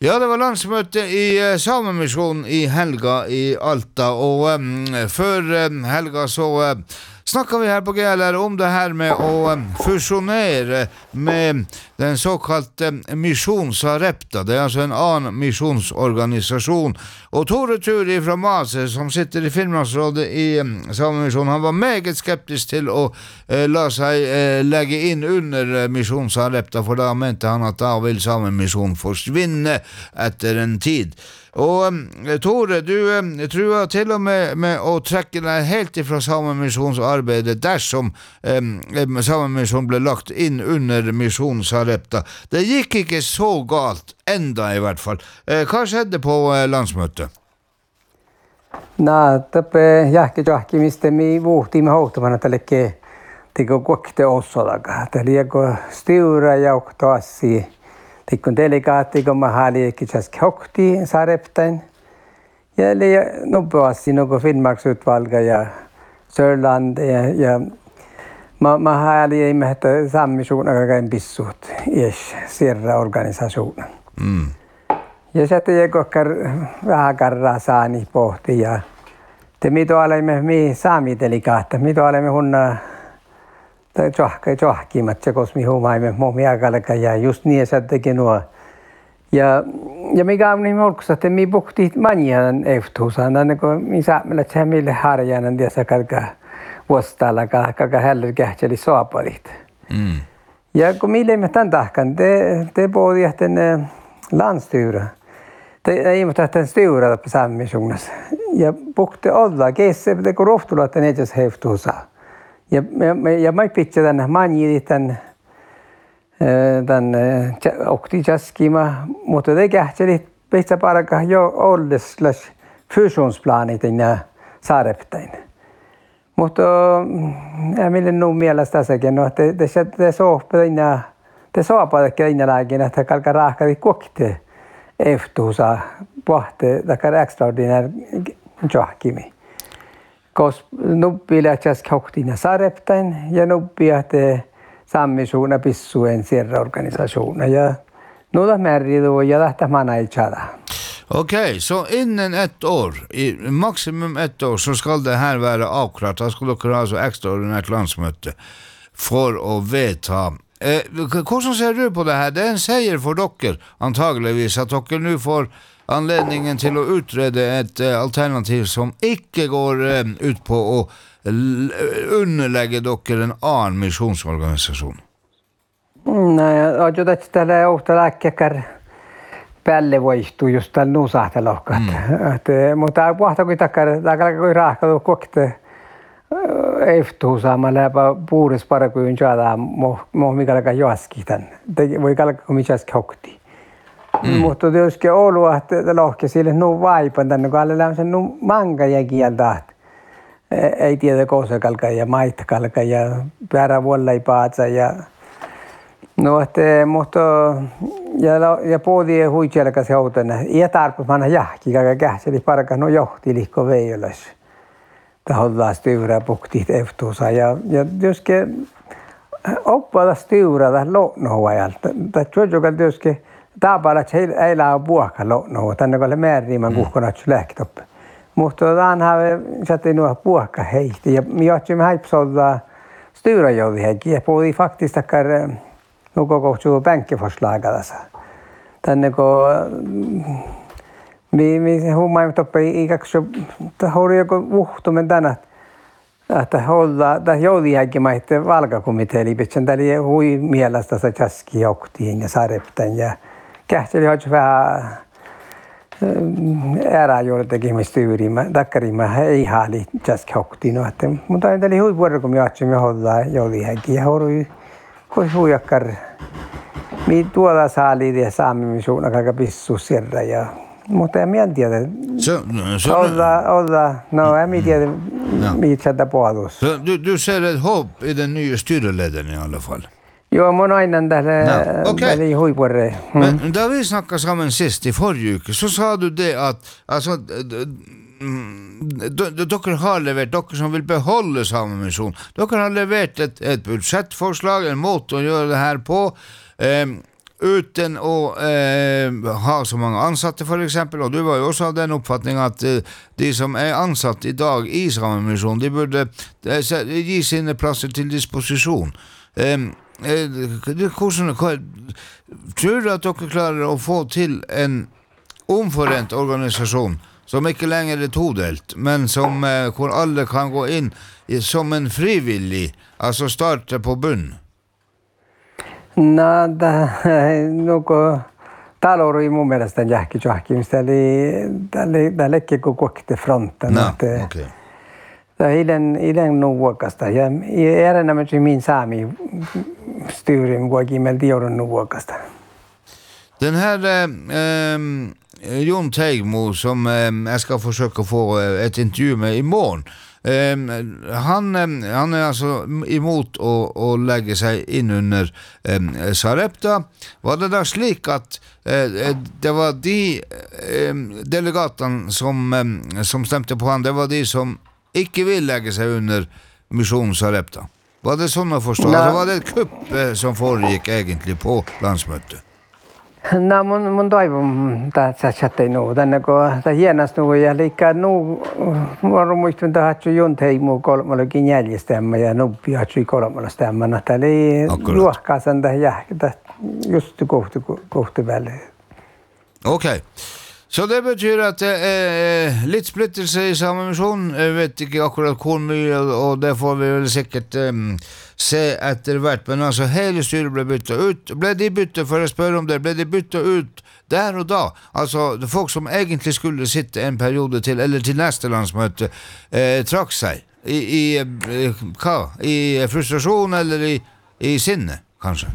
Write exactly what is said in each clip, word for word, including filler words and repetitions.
Ja, det var landsmøte i uh, Samemisjonen i helga i Alta, og um, før um, helga så uh, snakket vi her på G L R om det her med å um, fusjonere med den såkalte um, Misjon Sarepta. Det er altså en annen misjonsorganisasjon. Og Tore Turi fra Mase, som sitter i Finnmarksrådet i um, Samemisjonen, han var meget skeptisk til å uh, la seg uh, legge inn under uh, Misjon Sarepta, for da mente han at da vil Samemisjonen forsvinne etter en tid. Og um, Tore, du um, truer til og med med å trekke deg helt ifra Samemisjonsarbeidet dersom um, Samemisjonen ble lagt inn under Misjon Sarepta. Det gikk ikke så galt, enda i hvert fall. Uh, hva skjedde på uh, landsmøtet? Nää, tappe jahki jahki mistä mi vuhti me houtaman tälleke tiko kokte ossolaka. Tälieko stiura jauktoassi. Tikkun delegaatti, kun mä haali kitsas hokti Sareptain. Ja eli nopeasti nuko Finnmarksutvalga ja Sörland ja, ja mä, mä haali ei mä että Samemisjonen akakaan pissut ies sirra organisationen. Mm. Ja sitten jäi kokkar vähän karraa saani pohti ja te mito olemme mi saami delegaatta, mito olemme hunna tai johka johkimat se kosmi huomaimme momia kalka ja just niin se teki nuo ja ja mikä on niin olkossa että mi puhti manjan eftuusan aina kun mi saamella tsemille harjanan tässä kalka vuostalla kalka heller kähteli saaparit. Mm. Ja kun mille me tän tahkan te te pojahten landstyra. Det ei mutta tämän styra på Samemisjonens. Ja puhti olla kesse det går ofta att den är så eftuusa. Ja ja ja mä pitää tänne manji tän tän okti jaskima mutta det kähteli pitää paraka jo olleslas fusionsplanit inna Sareptain. Mutta ja mille nu mielestä sekin no te te se sohpa inna te sohpa inna lääkin että kalka rahkari kokte eftuusa pohte takar extraordinär johkimi. Kos nuppila just koktina Sareptain ja nuppia te Samemisjonen pissuen sirraorganisationen ja nuda märrido ja lähtä mana i chada. Okej, okay, så innen ett år, i maximum ett år, så skal det her være avklart. Da skal dere ha så ekstraordinært landsmøte for å vedta. Eh, hvordan ser du på det her? Det er en seier for dere, antageligvis, at dere nå får anledningen til å utrede et uh, alternativ som ikke går uh, ut på å l- underlegge dere en annen misjonsorganisasjon. Nei, og jo det tällä ohta läkkekär päälle voistuu just tällä nuusahta lohkat. Mm. Mutta pohta kui takkar takalla kui rahka kokte eftuusa mä läpä puures parakuin jada mo mo mikä joaski tän. Voi kalka kun mitäs hokti. Mm. Mutta tietysti ollut, että lohke sille nu vaipan tänne, kun alle lämmöisen nu manga ja kieltä. Ei tiedä kosa kalka ja maita kalka ja perä vuolla ei paatsa ja no että mutta ja ja podi huijelka se outena. Ja tarpeen manna jahki kalka kähtseli parka no johti lihko veijolas. Taholla styvra puktit eftuusa ja ja tietysti oppaa styvra no ajalta. Tai joka tietysti Taapalla että ei lää puokalo no tänne kun määriman kuhkonat lähtoppe. Mutta dan har satt nu puokka heiti ja mi otsimme haipsolta styrajoudi heki ja podi faktiskt kar no koko su bänkeförslagassa. Tänne kun mi mi huomaamme toppe ikäksi tahori joku uhtumen tänä että holla da joudi heki maitte valkakomiteeli pitsen täli hui mielestä se jaski joktiin ja Sareptain ja kähteli hoiti vähän ära joitakin mistä yrimme takkarimme ei haali just hoktiin että mutta enteli hui vuoro kun me ajamme holla joudi heki ja horui hui huijakkar mi tuoda saali ja Samemisjonen aika pissu sirra ja mutta en mä tiedä så olla olla no en mä tiedä mitä det puolus du du ser ett hopp i den nya styreleden i alla fall. Jo, mun aina tälle no, okay. Väli huipurre. Mm. Men da vi snakket sammen sist i forrige uke, så sa du det at altså, dere har levert, dere som vil beholde Samemisjonen, dere har levert et, et budsjettforslag, en måte å gjøre det her på, um, uten å eh, ha så mange ansatte for eksempel, og du var jo også av den oppfatning at eh, de som er ansatt i dag i Samemisjonen, de burde eh, gi sine plasser til disposisjon. Eh, eh, hvordan, hva, tror du at dere klarer å få til en omforent organisasjon som ikke lenger er todelt, men som, eh, hvor alle kan gå inn i, som en frivillig, altså starte på bunn? No, nuko taloru i mun mielestä jähki johkimista, eli tälle koko kokte fronten. No, okei. Det är den i den nuokasta ja är det med min sami styrin vuoki med dioron nuokasta. Den här eh, Jon Teigmo som eh, jag ska försöka få ett intervju med imorgon. Um, han, um, han er altså imot å, å legge seg inn under um, Sarepta. Var det da slik at uh, det var de um, delegatene som, um, som stemte på han, det var de som ikke vil legge seg under misjonen Sarepta? Var det sånn å forstå? Altså, var det et kupp uh, som foregikk egentlig på landsmøtet? No, mun, mun toivon tässä chattei nu. Tänne kun tämä hienosti nu ja liikaa nu on muistun tähän Jon Teigmo kolmallakin järjestämä ja nuppi hatsui kolmalla stämmänä. Tämä oli luokkaasan tähän jähkä just kohti kohti väliin. Okej. Så det betyder at det er litt splittelse i Samemisjonen. Jeg vet ikke akkurat hvor mye, og det får vi vel sikkert um, se etter hvert. Men altså, hele styret ble byttet ut. Ble de byttet, for å spørre om det, ble de byttet ut der og da? Altså, folk som egentlig skulle sitte en periode til, eller til neste landsmøte, eh, trakk seg. I, i eh, hva? I frustrasjon eller i, i sinne, kanskje?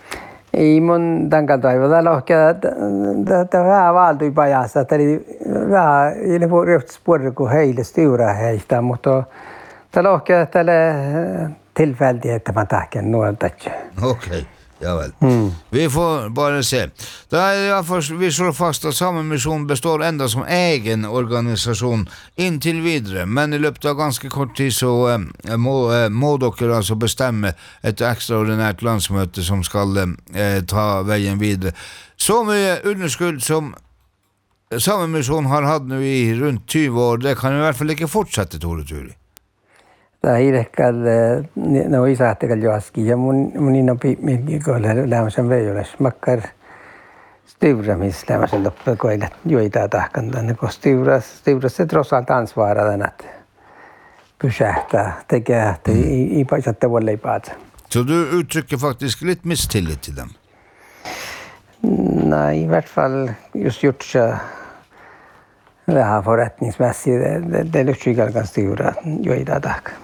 I mun tankatoivoda lohke että vähän valtui pajassa, että oli vähän ilman röftspåret kun heille styra heistä, mutta det lohke että tillfälligt att man tackar något. Okej. Ja vel. Mm. Vi får bare se. Da er det for, vi slår fast at Samemisjonen består enda som egen organisasjon inntil videre, men i løpet av ganske kort tid så eh, må, eh, må dere altså bestemme et ekstraordinært landsmøte som skal eh, ta veien videre. Så mye underskudd som Samemisjonen har hatt nå i rundt tyve år, det kan i hvert fall ikke fortsette, Tore Turi. Det är irekkal no isaatekal joaski ja mun mun inno pimmi kolle lämsen vejolas makkar styvramis lämsen loppe koille joita tahkan tänne ko styvras styvras se trots allt ansvarar den att pysähtää tekee i i paisatte volle paat. Så du uttrycker faktiskt litt mistillit till dem? Nej, i hvert fall just gjort så det här förrättningsmässigt det det det lyckas ganska styvra joita tahkan.